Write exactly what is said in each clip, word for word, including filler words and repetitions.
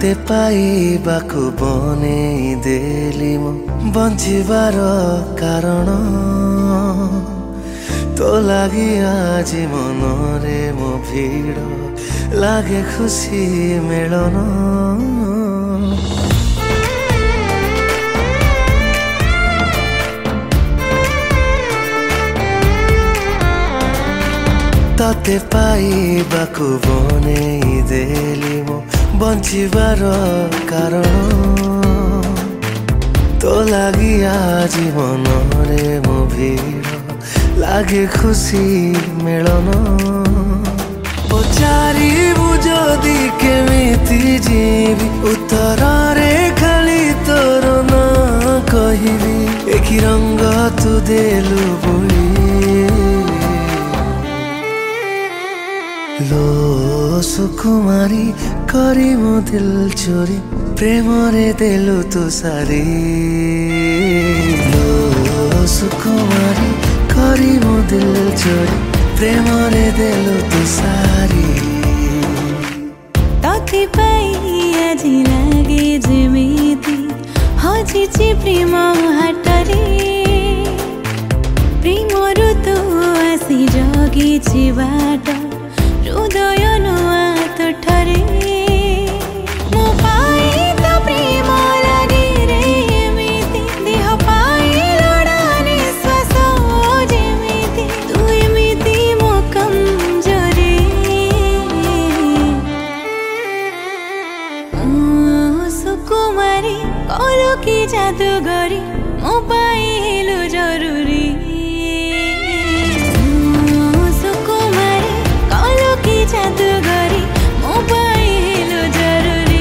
तोते पाइबाकु बनेई देली मो बंचिबार कारण तो लागी आज मनरे मो भीड़ लागे खुशी मिलन तोते पाइबाकु बनेई देली मो बंचिबार कारण तो लागी आज मनरे मो भीड़ लागे खुशी मिलन पचारि बुझदी केमिति जीवी उत्तर रे खाली तोर ना कहबी एक रंग तू देलु बोली लो सुकुमारी करी मो दिल चोरी प्रेम रे देलु तू सारी लो सुकुमारी करी मो दिल चोरी प्रेम रे देलु तू सारी तोते पाई आज लागे जेमिति हजिछि प्रेम हाटरे प्रेम ऋतु आसी जगिछि बाट हृदय नुआ तुठरे मो पाई तो प्रेम लागे रे एमिति देह पाई लड़ाने श्वास जेमिति तू एमिति मो कमजोरी ओ सुकुमारी कलो की जादूगरी मो पाई हेलो जरूरी जादूगरी मो पाई हेलो जरूरी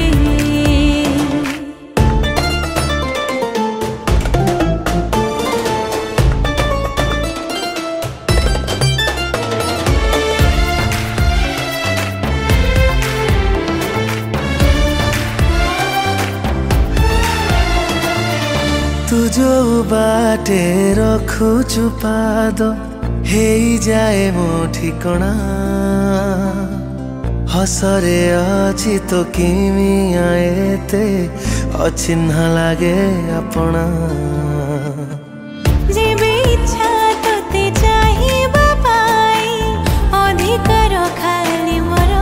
तू जो बाटे रखुचु पाद हेई जाए मो ठिकणा हसरे अछि तो किमिया एते अचिन्हा लागे अपना जेबे इच्छा तोते चाहिबा पाई अधिकार खाली मोर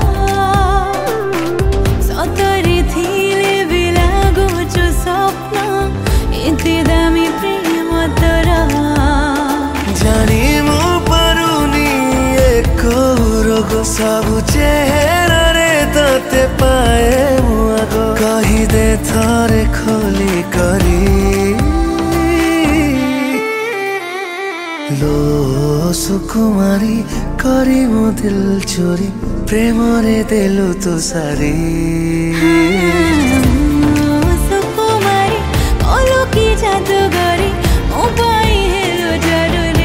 सतरे थिले भी लागुछु स्वप्न एते दामी प्रेम तोर जानी मो परुनी एक रोग सबु चेहरा रे तोते पाए मुआगो कही दे थरे खोली करी लो सुकुमारी करी मो दिल चोरी प्रेम रे देलु तू सारी सुकुमारी कलो की जादूगरी मो पाई हेलो जरूरी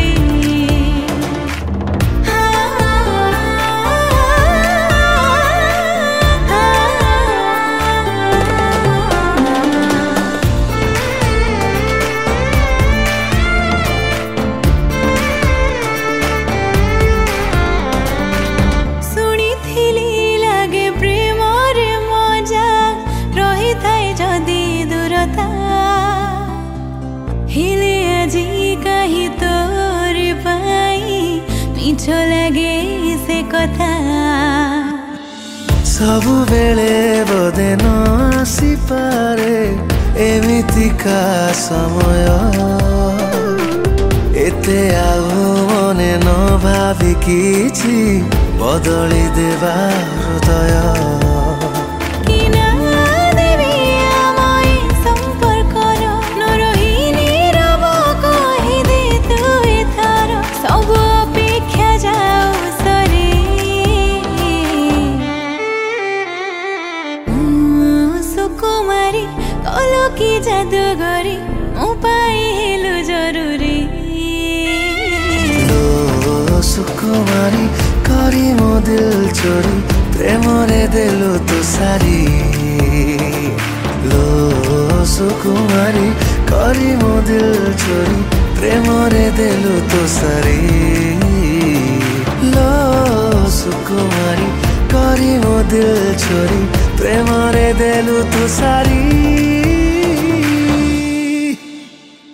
हिले आजी कही तोर पाई मिछ लगे से कथा सबु बेले बोधे न आसी पारे एमितिका समय एते आउ मने न भावी किछि बदली देवा हृदय कलो की जादूगरी मो पाई हेलो जरूरी लो सुकुमारी करी मो दिल चोरी प्रेम रे देलु तू सारी लो सुकुमारी करी मो दिल चोरी प्रेम रे देलु तू सारी लो सुकुमारी କରି ମୋ ଦିଲ ଚୋରି ପ୍ରେମରେ ଦେଲୁ ତୁ ସାରି